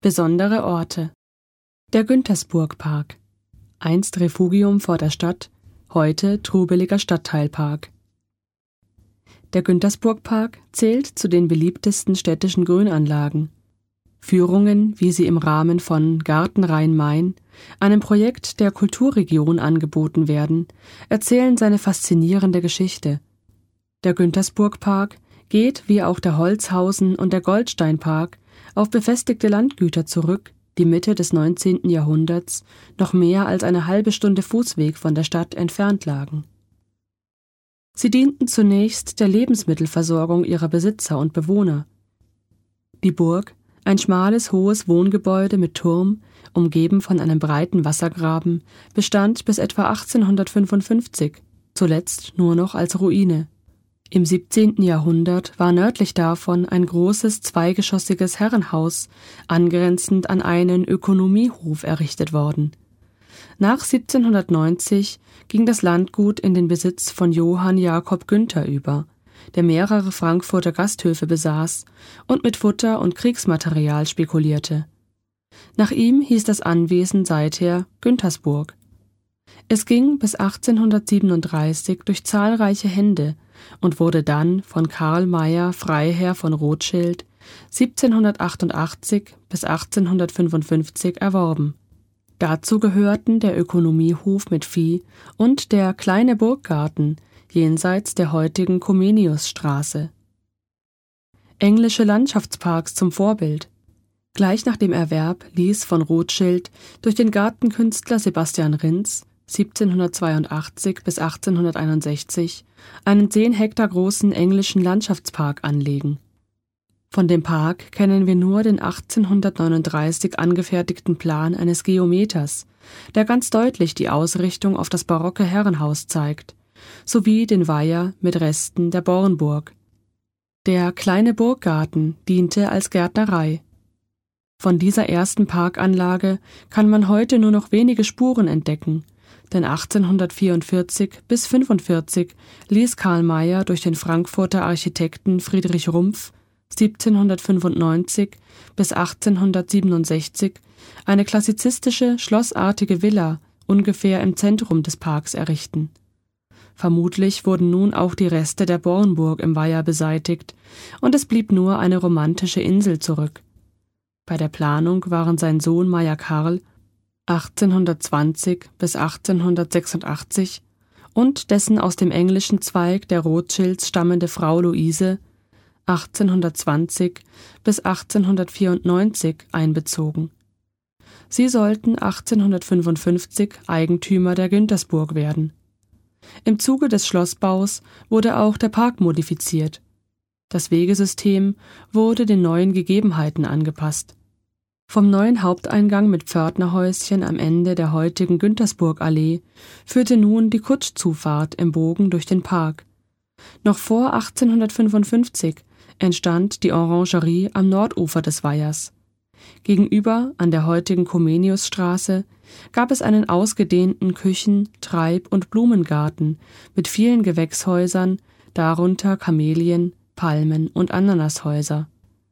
Besondere Orte. Der Güntersburg-Park. Einst Refugium vor der Stadt, heute trubeliger Stadtteilpark. Der Güntersburg-Park zählt zu den beliebtesten städtischen Grünanlagen. Führungen, wie sie im Rahmen von Garten Rhein-Main, einem Projekt der Kulturregion angeboten werden, erzählen seine faszinierende Geschichte. Der Güntersburg-Park geht, wie auch der Holzhausen- und der Goldsteinpark, auf befestigte Landgüter zurück, die Mitte des 19. Jahrhunderts noch mehr als eine halbe Stunde Fußweg von der Stadt entfernt lagen. Sie dienten zunächst der Lebensmittelversorgung ihrer Besitzer und Bewohner. Die Burg, ein schmales, hohes Wohngebäude mit Turm, umgeben von einem breiten Wassergraben, bestand bis etwa 1855, zuletzt nur noch als Ruine. Im 17. Jahrhundert war nördlich davon ein großes zweigeschossiges Herrenhaus, angrenzend an einen Ökonomiehof errichtet worden. Nach 1790 ging das Landgut in den Besitz von Johann Jakob Günther über, der mehrere Frankfurter Gasthöfe besaß und mit Futter und Kriegsmaterial spekulierte. Nach ihm hieß das Anwesen seither Güntersburg. Es ging bis 1837 durch zahlreiche Hände und wurde dann von Karl Mayer Freiherr von Rothschild 1788 bis 1855 erworben. Dazu gehörten der Ökonomiehof mit Vieh und der kleine Burggarten jenseits der heutigen Comeniusstraße. Englische Landschaftsparks zum Vorbild. Gleich nach dem Erwerb ließ von Rothschild durch den Gartenkünstler Sebastian Rins 1782 bis 1861 einen 10 Hektar großen englischen Landschaftspark anlegen. Von dem Park kennen wir nur den 1839 angefertigten Plan eines Geometers, der ganz deutlich die Ausrichtung auf das barocke Herrenhaus zeigt, sowie den Weiher mit Resten der Bornburg. Der kleine Burggarten diente als Gärtnerei. Von dieser ersten Parkanlage kann man heute nur noch wenige Spuren entdecken, denn 1844 bis 1845 ließ Karl Mayer durch den Frankfurter Architekten Friedrich Rumpf 1795 bis 1867 eine klassizistische, schlossartige Villa ungefähr im Zentrum des Parks errichten. Vermutlich wurden nun auch die Reste der Bornburg im Weiher beseitigt und es blieb nur eine romantische Insel zurück. Bei der Planung waren sein Sohn Mayer Karl 1820 bis 1886 und dessen aus dem englischen Zweig der Rothschilds stammende Frau Luise 1820 bis 1894 einbezogen. Sie sollten 1855 Eigentümer der Güntersburg werden. Im Zuge des Schlossbaus wurde auch der Park modifiziert. Das Wegesystem wurde den neuen Gegebenheiten angepasst. Vom neuen Haupteingang mit Pförtnerhäuschen am Ende der heutigen Güntersburgallee führte nun die Kutschzufahrt im Bogen durch den Park. Noch vor 1855 entstand die Orangerie am Nordufer des Weihers. Gegenüber, an der heutigen Comeniusstraße, gab es einen ausgedehnten Küchen-, Treib- und Blumengarten mit vielen Gewächshäusern, darunter Kamelien, Palmen und Ananashäuser.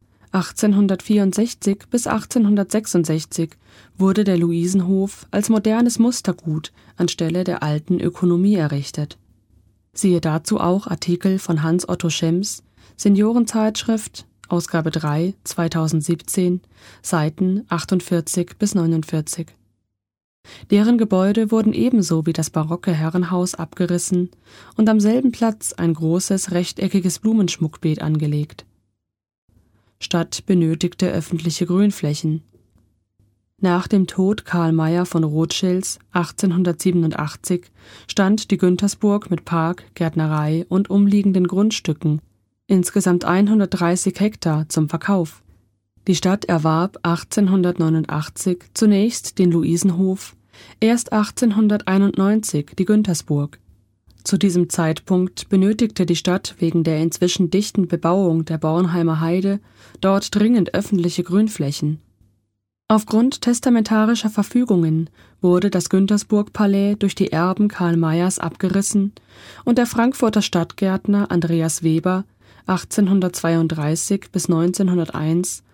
1864 bis 1866 wurde der Luisenhof als modernes Mustergut anstelle der alten Ökonomie errichtet. Siehe dazu auch Artikel von Hans Otto Schems, Seniorenzeitschrift, Ausgabe 3, 2017, Seiten 48 bis 49. Deren Gebäude wurden ebenso wie das barocke Herrenhaus abgerissen und am selben Platz ein großes rechteckiges Blumenschmuckbeet angelegt. Stadt benötigte öffentliche Grünflächen. Nach dem Tod Karl Mayer von Rothschilds 1887 stand die Güntersburg mit Park, Gärtnerei und umliegenden Grundstücken, insgesamt 130 Hektar, zum Verkauf. Die Stadt erwarb 1889 zunächst den Luisenhof, erst 1891 die Güntersburg. Zu diesem Zeitpunkt benötigte die Stadt wegen der inzwischen dichten Bebauung der Bornheimer Heide dort dringend öffentliche Grünflächen. Aufgrund testamentarischer Verfügungen wurde das Güntersburg-Palais durch die Erben Karl Mayers abgerissen und der Frankfurter Stadtgärtner Andreas Weber 1832 bis 1901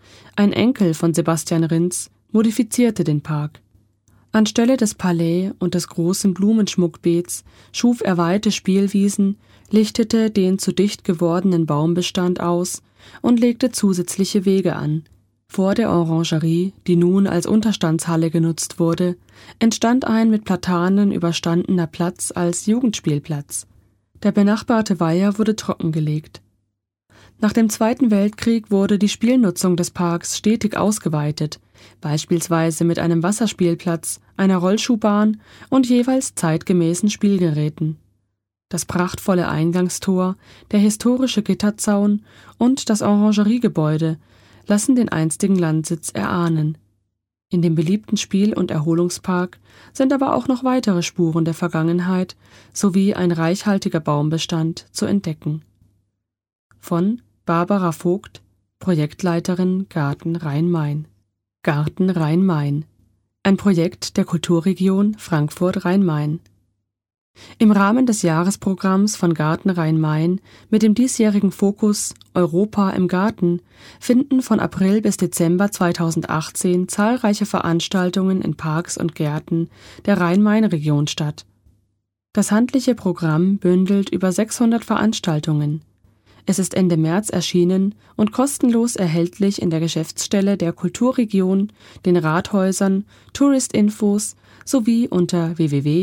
ein Enkel von Sebastian Rinz, modifizierte den Park. Anstelle des Palais und des großen Blumenschmuckbeets schuf er weite Spielwiesen, lichtete den zu dicht gewordenen Baumbestand aus und legte zusätzliche Wege an. Vor der Orangerie, die nun als Unterstandshalle genutzt wurde, entstand ein mit Platanen überstandener Platz als Jugendspielplatz. Der benachbarte Weiher wurde trockengelegt. Nach dem Zweiten Weltkrieg wurde die Spielnutzung des Parks stetig ausgeweitet, beispielsweise mit einem Wasserspielplatz, einer Rollschuhbahn und jeweils zeitgemäßen Spielgeräten. Das prachtvolle Eingangstor, der historische Gitterzaun und das Orangeriegebäude lassen den einstigen Landsitz erahnen. In dem beliebten Spiel- und Erholungspark sind aber auch noch weitere Spuren der Vergangenheit sowie ein reichhaltiger Baumbestand zu entdecken. Von Barbara Vogt, Projektleiterin Garten Rhein-Main. Garten Rhein-Main, ein Projekt der Kulturregion Frankfurt-Rhein-Main. Im Rahmen des Jahresprogramms von Garten Rhein-Main mit dem diesjährigen Fokus Europa im Garten finden von April bis Dezember 2018 zahlreiche Veranstaltungen in Parks und Gärten der Rhein-Main-Region statt. Das handliche Programm bündelt über 600 Veranstaltungen. Es ist Ende März erschienen und kostenlos erhältlich in der Geschäftsstelle der Kulturregion, den Rathäusern, Touristinfos sowie unter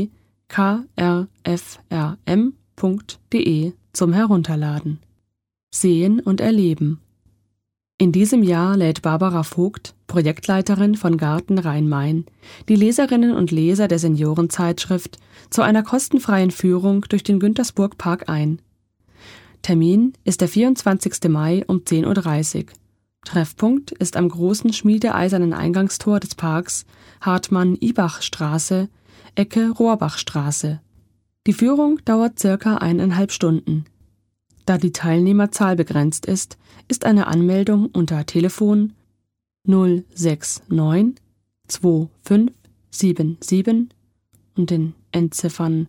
www.krfrm.de zum Herunterladen. Sehen und erleben. In diesem Jahr lädt Barbara Vogt, Projektleiterin von Garten Rhein-Main, die Leserinnen und Leser der Seniorenzeitschrift zu einer kostenfreien Führung durch den Güntersburg-Park ein. Termin ist der 24. Mai um 10:30 Uhr. Treffpunkt ist am großen schmiedeeisernen Eingangstor des Parks Hartmann-Ibach-Straße, Ecke Rohrbachstraße. Die Führung dauert circa 1,5 Stunden. Da die Teilnehmerzahl begrenzt ist eine Anmeldung unter Telefon 069 2577 und den Endziffern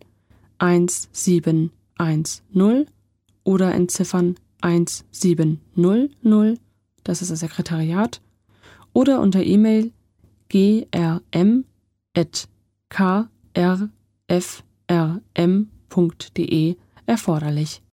1710 oder Endziffern 1700, das ist das Sekretariat, oder unter E-Mail grm@krfrm.de erforderlich.